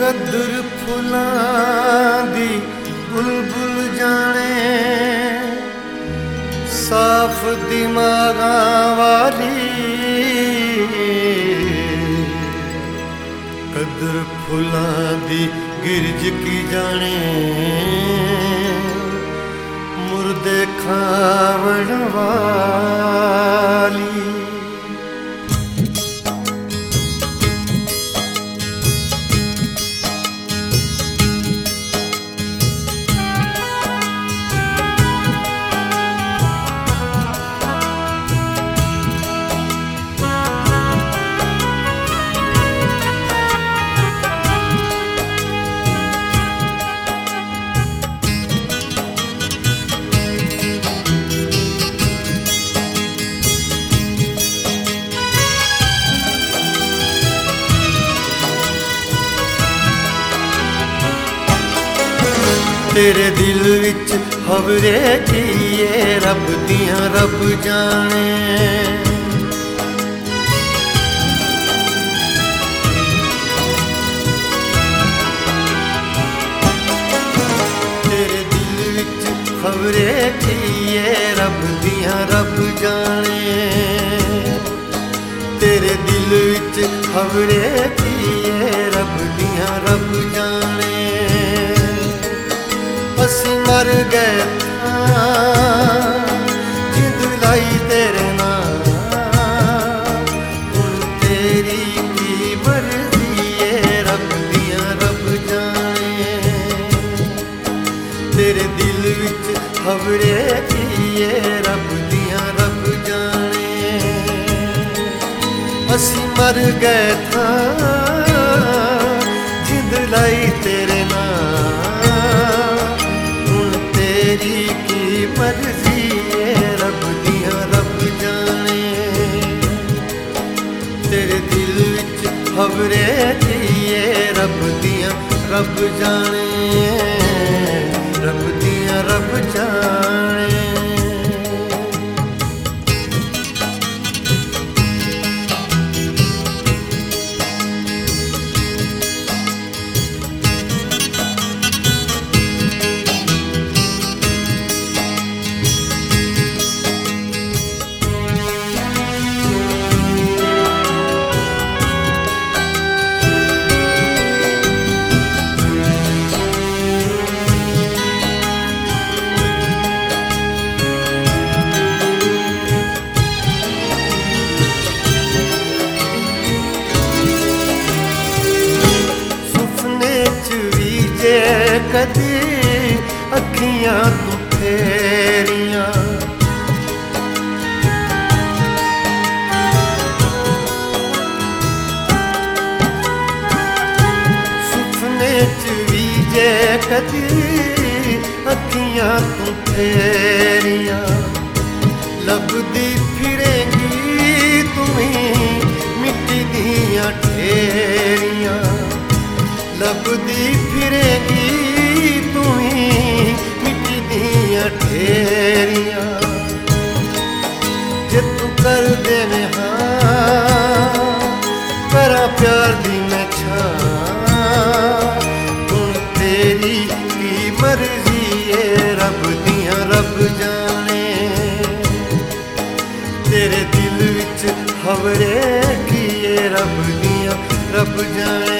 कदर फुलां दी बुलबुल जाने, साफ दिमागां वाली कदर फुलां दी गिरज की जाने, मुर्दे खावण वाली। तेरे दिल विच हवरे किए रब दियां रब जाने, तेरे दिल विच हवरे किए रब दियां रब जाने, तेरे दिल विच हवरे किए रब दियां रब जाने। असी मर गए जिंद लाई तेरे नाल, हुण तेरी की मर्जी है रब दियां रब जाने, तेरे दिल विच हवरे किए रब दियां रब जाने। असी मर गए था जिंद लाई तेरे नाल, तेरी की मर्जी है रब दियां रब जाने, तेरे दिल विच हवरे किए रब दियां रब जाने, रब दियां रब जाने। कदी अखियां तू फेरियां, सुपने च भी जे कदी अखियां तू फेरियां, लभदी फिरेंगी तुम्हीं मिट्टी दियां ढेरियां, लभदी फिरेंगी मिट्टी दियां ढेरियां। जे तू कर देवे हाँ करा प्यार दी मैं छां, हुण तेरी की मर्जी है रब दियां रब जाने, तेरे दिल विच हवरे किए रब दियां रब जाने,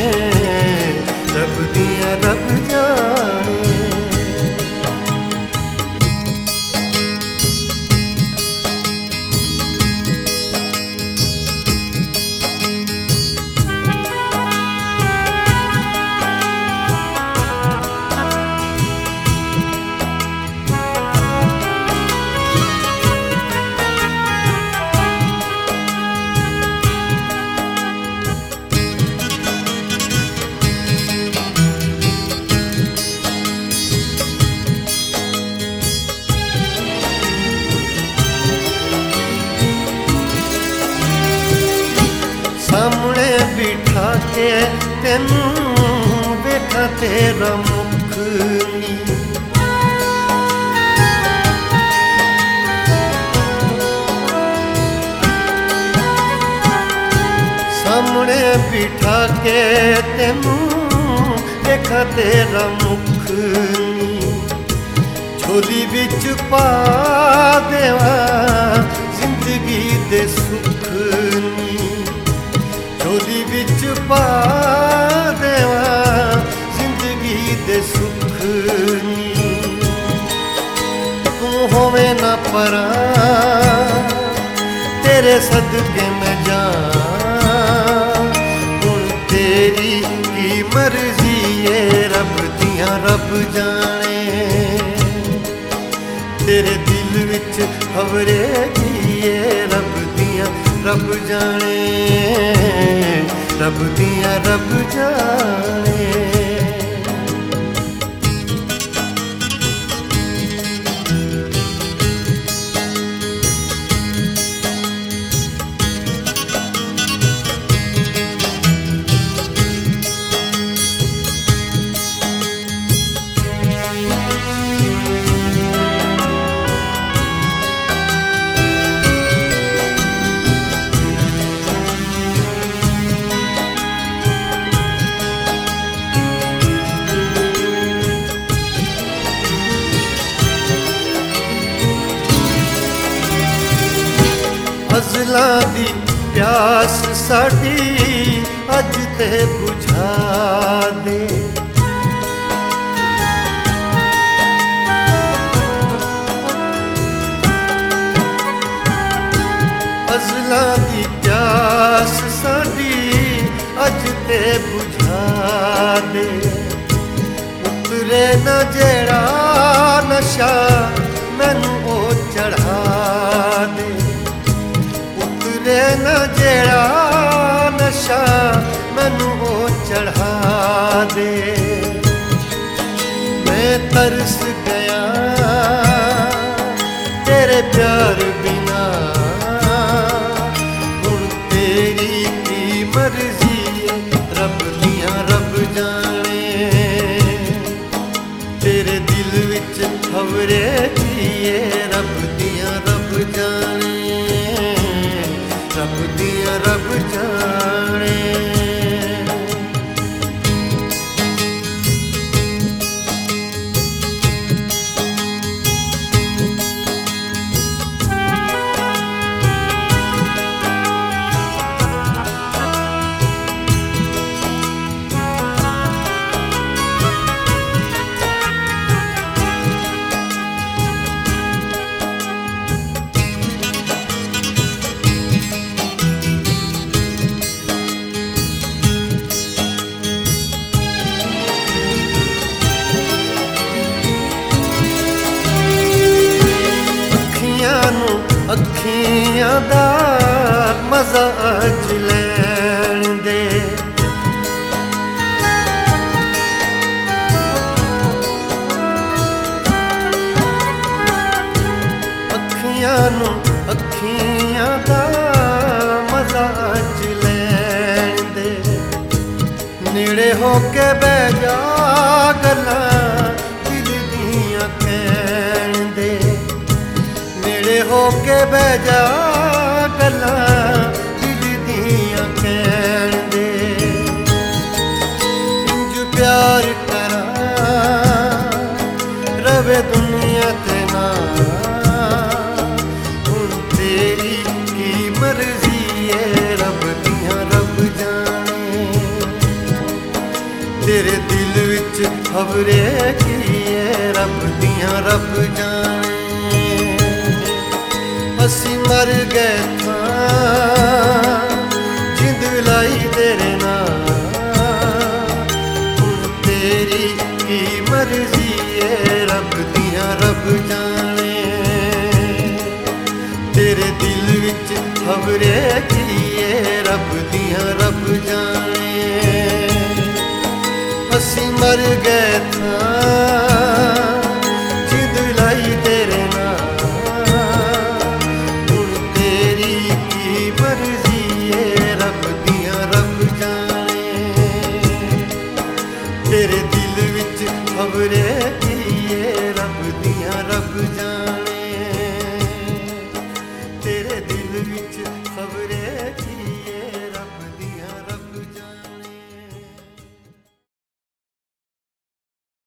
रब दियां रब जाने। सामने बिठा के तेनू देखा तेरा मुख नी, सामने बिठा के तेनू देखा तेरा मुख नी, झोली विच पा देवा जिंदगी दे सुख नी, झोली विच पा देवा जिंदगी दे सुख नी। तू होवे ना परा तेरे सदके मैं जा, हुण तेरी की मर्जी है रब दियां रब जाने। तेरे दिल विच खबरे की है रब दियां रब जाने, रब दियां रब जाने। फजलां दी प्यास साडी अज ते बुझा दे, फजलां दी प्यास साडी अज ते बुझा दे। उतरे ना जेड़ा नशा मैनू ओ चढ़ा दे, उतरे ना जेड़ा नशा मैनू ओ चढ़ा दे। मैं तरस गया तेरे प्यार बिना, हुण तेरी की मर्जी है रब दियां रब जाने। तेरे दिल विच खबरे की है रब दियां रब जाने, रब दियां रब जाने। अखियां दा मजा अज लैण दे, अखियां दा मजा अज लैण दे। नेड़े होके बह जा गल्लां दिल दियां कहण दे, नेड़े होके बह जा गल्लां दिल दियां कहण दे। इंज प्यार करां रवे दुनिया ते ना, हुण तेरी की मर्जी है रब दियां रब जाने। तेरे दिल विच खबरे की है रब दियां रब जाने। असी मर गए था जिंद लाई तेरे नाल, हुण तेरी की मर्जी है रब दियां रब जाने। तेरे दिल विच खबरे की है रब दियां रब जाने। असी मर गए था जिंद लाई तेरे नाल, हुण तेरी की मर्जी है रब दियां रब जाने। तेरे दिल विच खबरे की है रब दियां रब जाने।